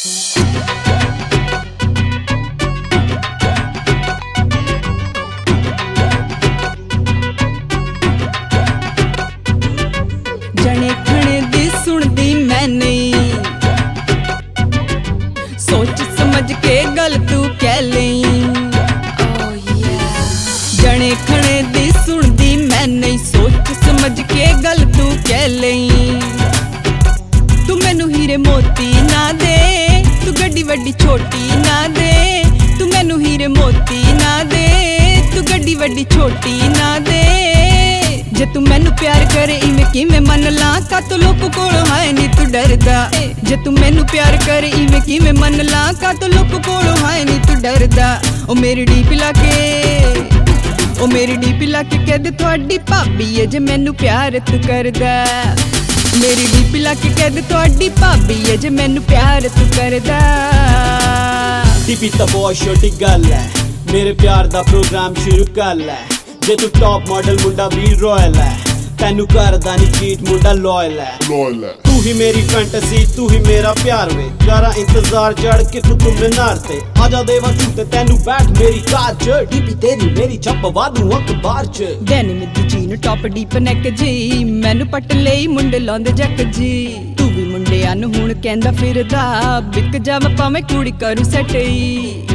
जने खणे दी सुनदी मैं नहीं, सोच समझ के गल तू कह लई। जने खणे दी सुनदी मैं नहीं, सोच समझ के गल तू कह लई। तू मैनू हीरे मोती ना दे, तू गड्डी वड्डी छोटी ना दे। तू मैनू हीरे मोती ना दे, तू गड्डी वड्डी छोटी ना दे। जे तू मैनू प्यार करे इवें किवें मन ला, कातों लोक कोलों हाय नी तू डरदा। जे तू मैनू प्यार करे इवें किवें मन ला, कातों लोक कोलों हाय नी तू डरदा। ओ मेरी डीपी लाके, ओ मेरी डीपी लाके कह दे तुहाडी भाभी है जे मैनू प्यार तू करदा। मेरी डीपी लाके कह दे तुहाडी भाभी है जे मैनू प्यार तू करदा। डीपी तां बहुत छोटी गल है, मेरे प्यार दा प्रोग्राम शुरू कर लै। जे तू टॉप मॉडल मुंडा भी रॉयल है, तैनू करदा नी चीट मुंडा लॉयल है। तू ही मेरी फैंटेसी, तू ही मेरा प्यार वे। करा इंतजार चढ़ के तू मीनार ते, आजा देवा झूठे तैनू बैठ मेरी कार च। डीपी तेरी मेरी छपवा दूं अखबार च। डेनिम दी जीन टॉप डीप नेक जी, मैनू पट लई मुंडे लाउंदे जक जी। तू भी मुंडियां नू हुण कहंदा फिरदा, बिक जावां भावें कुड़ी करू सटई।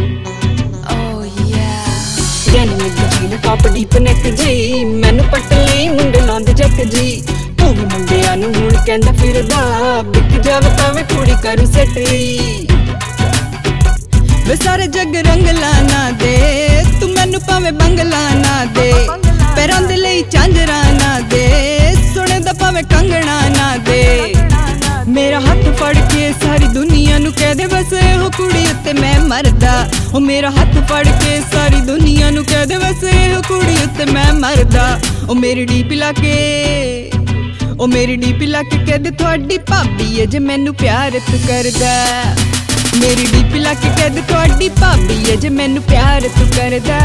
डेनिम दी जीन टॉप डीप नेक जी, मैनू पट लई मुंडे लाउंदे जक जी। तू भी मुंडियां नू हुण कहंदा फिरदा, बिक जावां भावें कुड़ी करू सटई। वे सारे जग रंगला ना दे, तू मैनू भावें बंगला ना दे। पैरां दे लई झांजरा ना दे, सुने दा भावें कंगना ना दे। मेरा हाथ फड़ के सारी दुनिया नू कह दे बस एहो कुड़ी उत्ते मैं मरदा। ओ मेरा हाथ फड़ के सारी दुनिया नू कह दे बस एहो कुड़ी उत्ते मैं मरदा। ओ मेरी डीपी लाके, ओ मेरी डीपी लाके कह दे तुहाडी भाभी है जे मैनू प्यार तू करदा। मेरी डीपी लाके कह दे तुहाडी भाभी है जे मैनू प्यार तू करदा।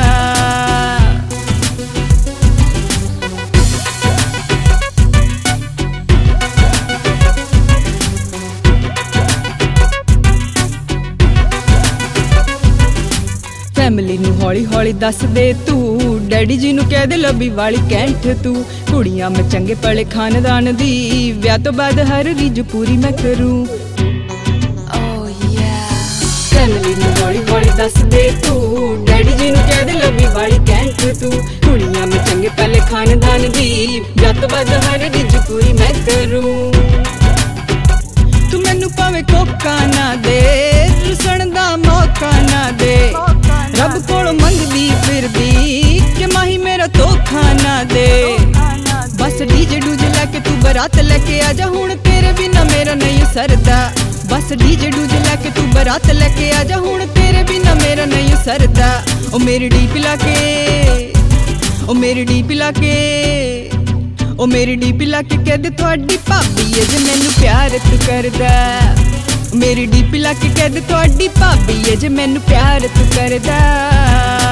फैमिली नू हौली हौली दस दे तू, डैडी जी नू कह दे लबी वाली कैंठ तू। कुड़ियां मैं चंगे भले खानदान दी, ब्याह तो बाद हर रीज पूरी मैं करूं। फैमिली नू हौली हौली दस दे तू, डैडी जी नू कह दे लबी वाली कैंठ तू। कुड़ियां मैं चंगे भले खानदान दी, ब्याह तो बाद हर रीज पूरी मैं करूं। तू मैनू भावें कोका ना दे, रुसण दा मौका ना दे। रब कोलों मंगदी फिरदी कि माही मेरा धोखा ना दे। बस डीजे डूजे लैके तू बरात लैके आजा, हुण तेरे बिना मेरा नहीं सरदा। बस डीजे डूजे लैके तू बरात लैके आजा, हुण तेरे बिना मेरा नहीं सरदा। ओ मेरी डीपी लाके, ओ मेरी डीपी लाके, ओ मेरी डीपी लाके कह दे तुहाडी भाभी है जे मैनू प्यार तू करदा। मेरी डीपी लाके कह दे तुहाडी भाभी है जे मैनू प्यार तू करदा।